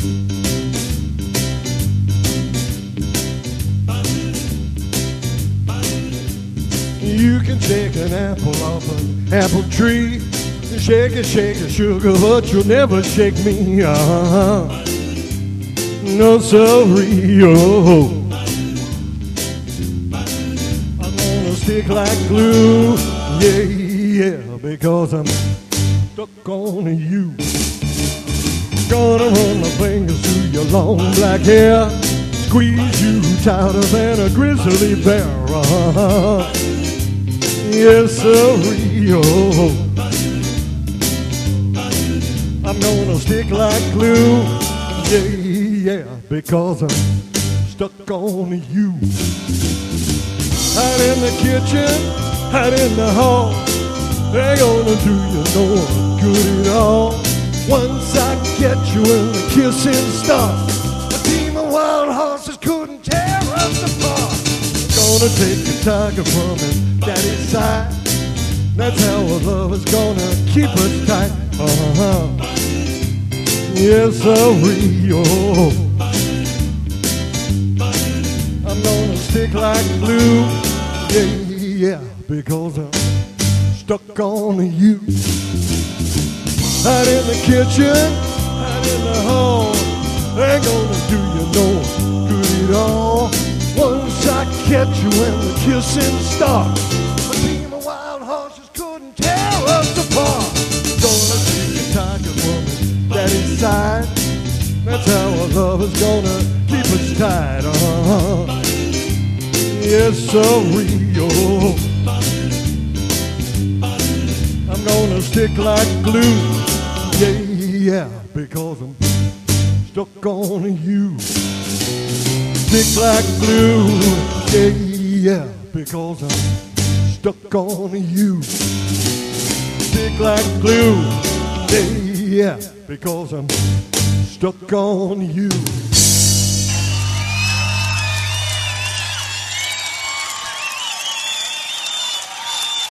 You can shake an apple off an apple tree. Shake it, sugar, but you'll never shake me. No, sorry, oh. I'm gonna stick like glue, yeah, because I'm stuck on you. Gonna run my fingers through your long black hair, squeeze you tighter than a grizzly bear. Yes, sorry, oh. I'm gonna stick like glue, yeah, because I'm stuck on you. Hide in the kitchen, hide in the hall, they're gonna do you no good at all. Once I get you in the kissing start, a team of wild horses couldn't tear us apart. Gonna take a tiger from his daddy's side, that's how our love is gonna keep us tight. Yes, sorry, oh. I'm gonna stick like glue, yeah, because I'm stuck on you. Hide in the kitchen, hide in the hall, ain't gonna do you no good at all. Once I catch you when the kissing starts, a team of wild horses couldn't tear us apart. Gonna take a tiger from his daddy's side, that's how our love is gonna keep us tight. Yes, sorry, oh. I'm gonna stick like glue, yeah, because I'm stuck on you. Stick like glue, yeah, because I'm stuck on you. Stick like glue, yeah, because I'm stuck on you.